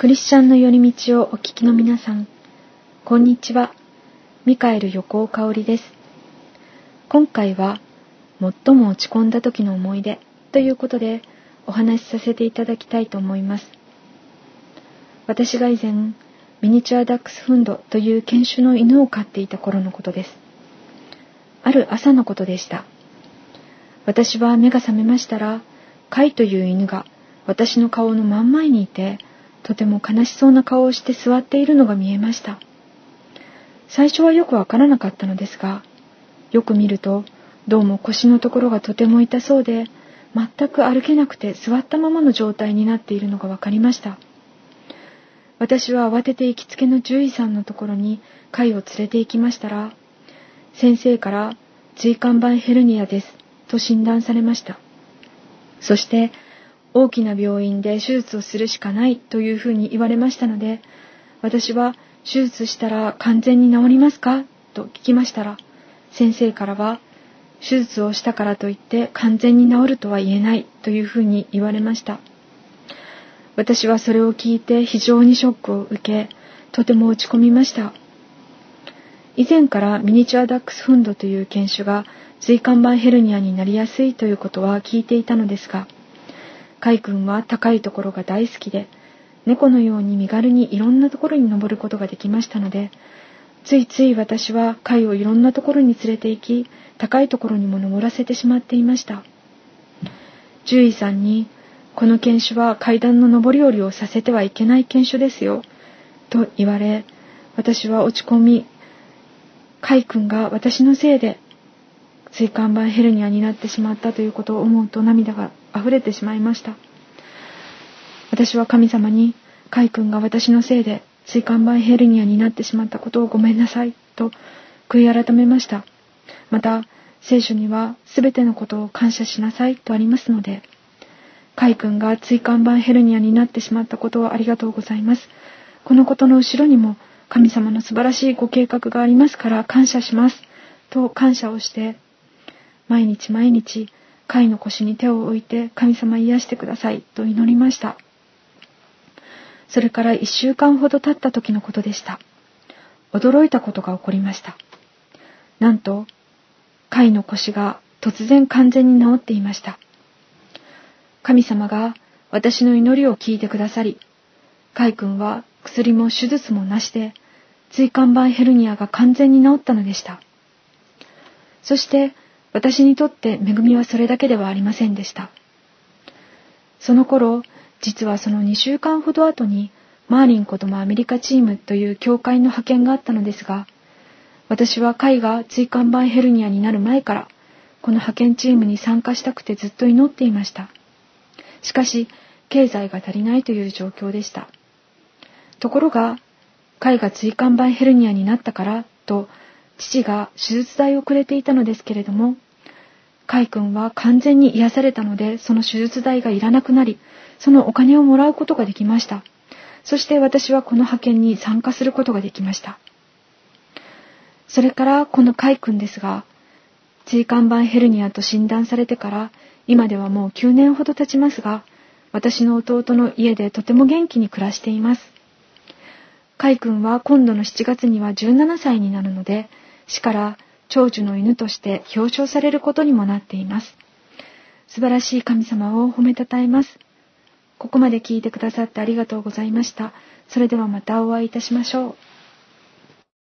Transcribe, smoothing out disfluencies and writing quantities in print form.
クリスチャンの寄り道をお聞きの皆さん、こんにちは。ミカエル横尾香織です。今回は最も落ち込んだ時の思い出ということでお話しさせていただきたいと思います。私が以前ミニチュアダックスフンドという犬種の犬を飼っていた頃のことです。ある朝のことでした。私は目が覚めましたら、カイという犬が私の顔の真ん前にいて、とても悲しそうな顔をして座っているのが見えました。最初はよくわからなかったのですが、よく見るとどうも腰のところがとても痛そうで、全く歩けなくて座ったままの状態になっているのがわかりました。私は慌てて行きつけの獣医さんのところにカイを連れて行きましたら、先生から椎間板ヘルニアですと診断されました。そして大きな病院で手術をするしかないというふうに言われましたので、私は手術したら完全に治りますかと聞きましたら、先生からは手術をしたからといって完全に治るとは言えないというふうに言われました。私はそれを聞いて非常にショックを受け、とても落ち込みました。以前からミニチュアダックスフンドという犬種が椎間板ヘルニアになりやすいということは聞いていたのですが、カイ君は高いところが大好きで、猫のように身軽にいろんなところに登ることができましたので、ついつい私はカイをいろんなところに連れて行き、高いところにも登らせてしまっていました。獣医さんに、この犬種は階段の上り下りをさせてはいけない犬種ですよ、と言われ、私は落ち込み、カイ君が私のせいで椎間板ヘルニアになってしまったということを思うと涙が溢れてしまいました。私は神様に、カイ君が私のせいで椎間板ヘルニアになってしまったことをごめんなさいと悔い改めました。また聖書にはすべてのことを感謝しなさいとありますので、カイ君が椎間板ヘルニアになってしまったことをありがとうございます。このことの後ろにも神様の素晴らしいご計画がありますから感謝しますと感謝をして、毎日毎日カイの腰に手を置いて、神様癒してくださいと祈りました。それから1週間ほど経った時のことでした。驚いたことが起こりました。なんとカイの腰が突然完全に治っていました。神様が私の祈りを聞いてくださり、カイ君は薬も手術もなしで椎間板ヘルニアが完全に治ったのでした。そして私にとって恵みはそれだけではありませんでした。その頃、実はその2週間ほど後にマーリン子どもアメリカチームという教会の派遣があったのですが、私はカイが椎間板ヘルニアになる前からこの派遣チームに参加したくてずっと祈っていました。しかし経済が足りないという状況でした。ところがカイが椎間板ヘルニアになったからと父が手術代をくれていたのですけれども、カイ君は完全に癒されたので、その手術代がいらなくなり、そのお金をもらうことができました。そして私はこの派遣に参加することができました。それからこのカイ君ですが、椎間板ヘルニアと診断されてから今ではもう9年ほど経ちますが、私の弟の家でとても元気に暮らしています。カイ君は今度の7月には17歳になるので、市から長寿の犬として表彰されることにもなっています。素晴らしい神様を褒めたたえます。ここまで聞いてくださってありがとうございました。それではまたお会いいたしましょう。